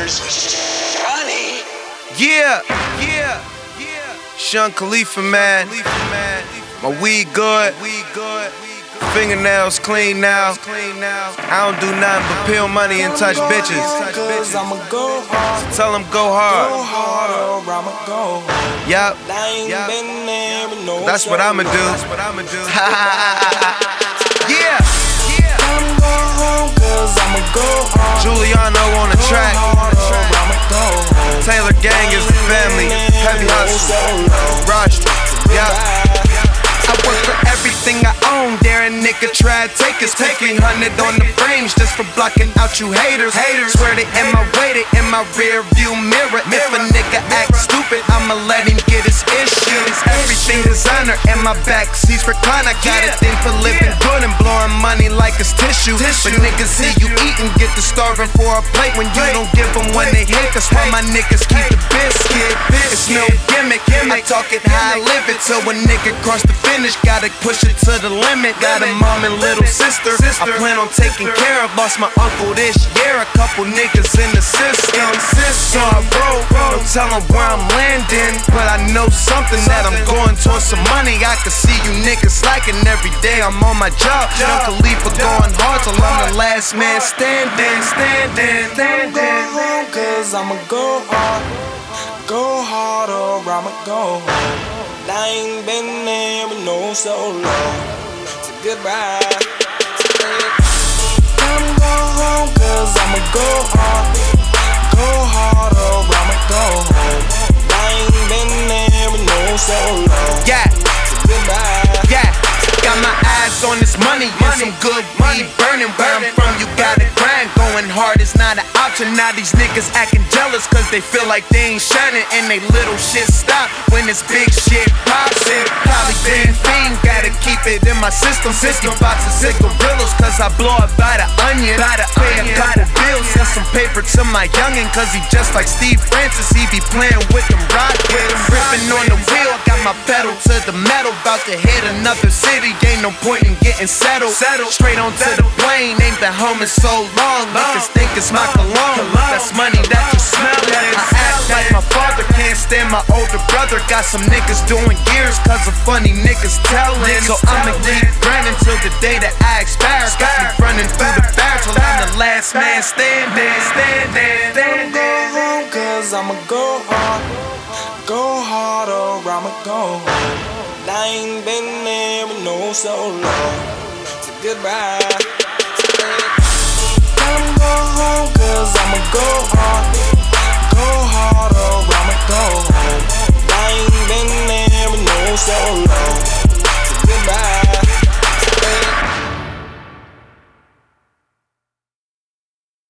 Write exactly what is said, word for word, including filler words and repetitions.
Motherfuckers. Johnny. Yeah, yeah, yeah. Sean Khalifa, man. My weed good. Fingernails clean now. I don't do nothing but peel money and touch bitches. So tell them go hard. Yup. That's what I'ma do. Yeah. Giuliano on the track. Taylor Gang is the family. Heavy hustle. Rush. Yeah. I work for everything I own. Dare a nigga try to take us. Taking hundred on the frames just for blocking out you haters. Haters swear they in my way, they in my rear view mirror. If a nigga act stupid, I'ma let him get his issues. Everything designer in my backseat's recline. I got a thing for living good and blowing money like it's tissue. But niggas see you eating, get the starving for a plate when you don't give them when they hate. That's why my niggas keep the biscuit. It's no gimmick. I talk it how I live it. Till a nigga cross the finish, gotta push it to the limit. Got a mom and little sister I plan on taking care of. Lost my uncle this year. A couple niggas in the system. So I roll, don't tell them where I'm landing, but I know something that I'm going towards some money. I can see you niggas slacking every day. I'm on my job. Young Khalifa going hard till I'm the last man standing. Standing, standing. Cause I'ma go hard, go hard or I'ma go home. I ain't been there in no so long. It's a good ride. I'ma go home cause I'ma go hard, go hard or I'ma go home. I ain't been there in no so long. Yeah, it's a good ride. Yeah, got my eyes on this money and some good weed burning. Where I'm from, you gotta grind. Going hard is not an option. Now these niggas acting jealous cause they feel like they ain't shining and they little shit stop when this big shit pops in. Probably been fiend, gotta keep it in my system. fifty boxes of gorillas cause I blow up by the onion. Pay a couple bills and some paper to my youngin' cause he just like Steve Francis. He be playing with them rockets. Ripping on the wheel, got my pedal to the metal. About to hit another city, ain't no point in getting settled. Straight onto the plane, ain't been home in so long. Niggas think it's my cologne. That's money that you smell. I act like my father, can't stand my older brother. Got some niggas doing years cause of funny niggas telling. So I'ma keep grinding till the day that I expire. Got me running through the fire till I'm the last man standing. Standing. I'ma go home cause I'ma go hard, go hard or I'ma go home. I ain't been there in no so long. It's a good ride. I'ma go home